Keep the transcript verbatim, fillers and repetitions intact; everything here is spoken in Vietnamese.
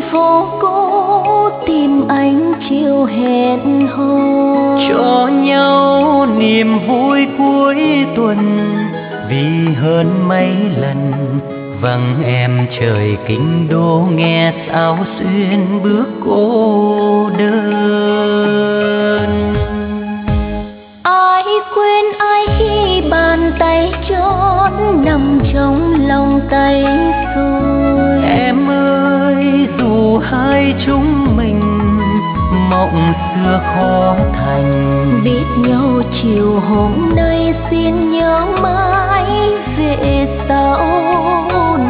phố cũ tìm anh chiều hẹn hò, cho nhau niềm vui cuối tuần. Vì hơn mấy lần vắng em trời kinh đô, nghe sao xuyên bước cô đơn. ai quên ai khi bàn tay chót nằm trong lòng tay rồi. Em ơi dù hai chúng mình mộng xưa khó thành, biết nhau chiều hôm nay xin nhớ mãi về sau